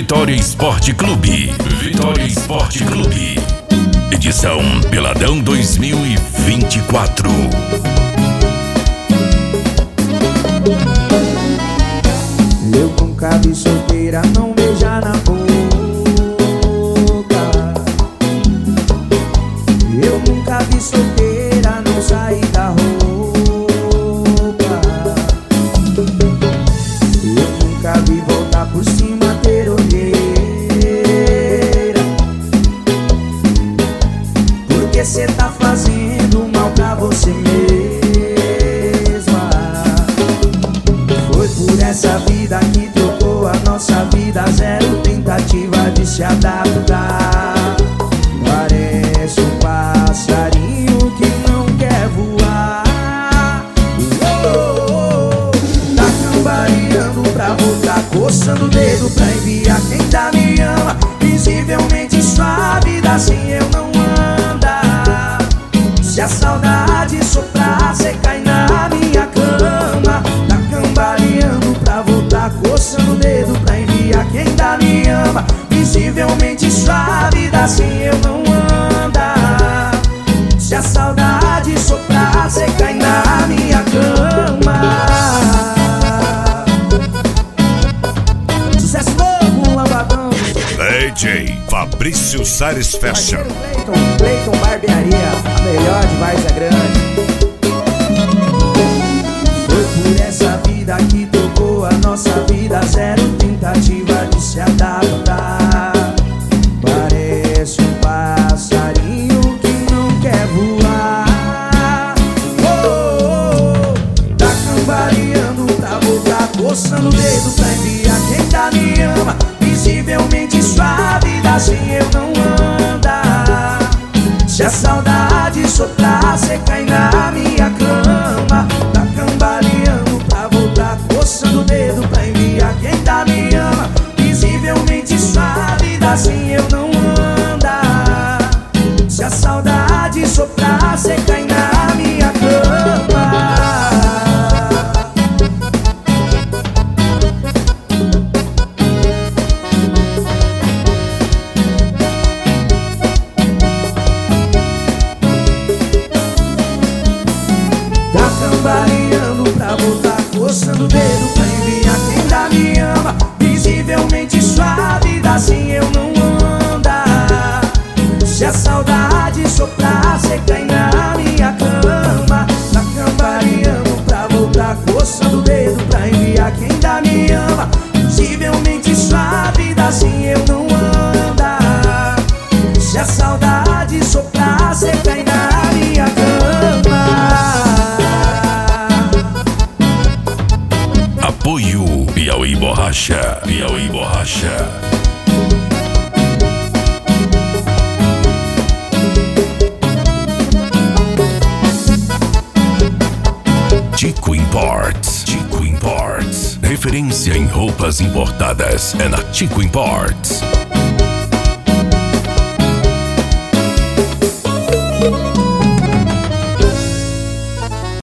Vitória Esporte Clube. Vitória Esporte Clube. Edição Peladão 2024. Eu nunca vi solteira não beijar na boca. Eu nunca vi solteira não sair da roupa. Eu nunca vi voltar por cima ter olheira. Porque cê tá fazendo mal pra você mesma. Foi por essa vida que trocou a nossa vida. Zero tentativa de se adaptar. Parece um passarinho que não quer voar. Tá cambaleando pra voltar, coçando o dedo pra enviar quem tá me ama. Visivelmente sua vida assim eu não anda. Se a saudade soprar, cê cai na minha cama. Tá cambaleando pra voltar, coçando o dedo pra enviar quem tá me ama. Visivelmente sua vida assim eu não anda. Se a saudade soprar, cê cai na minha cama. Sucesso novo, Lavadão. DJ Fabrício Salles Fashion. Cleiton Barbearia, a melhor de Várzea Grande. Foi por essa vida que tocou a nossa vida. Zero tentativa de se adaptar. Parece um passarinho que não quer voar. Tá cambaleando pra voltar, coçando o dedo pra enviar quem tá me ama. Visivelmente sua vida assim eu não anda. Se a saudade soprar, cê cai na minha cama. Tá cambaleando pra voltar, coçando o dedo pra enviar quem tá me ama. Visivelmente sua vida assim eu não anda. Se a saudade soprar, cê cai na minha cama. Tá cambaleando pra voltar, coçando o dedo pra enviar quem tá me ama. Visivelmente sua vida assim eu não anda. Se a saudade soprar, cê cai na minha cama. Tá cambaleando pra voltar, coçando o dedo pra enviar quem tá me ama. Visivelmente sua vida assim eu não anda. Se a saudade soprar, cê cai na minha cama. Apoio Piauí Borracha. Piauí Borracha. Tico Imports. Tico Imports. Referência em roupas importadas é na Tico Imports.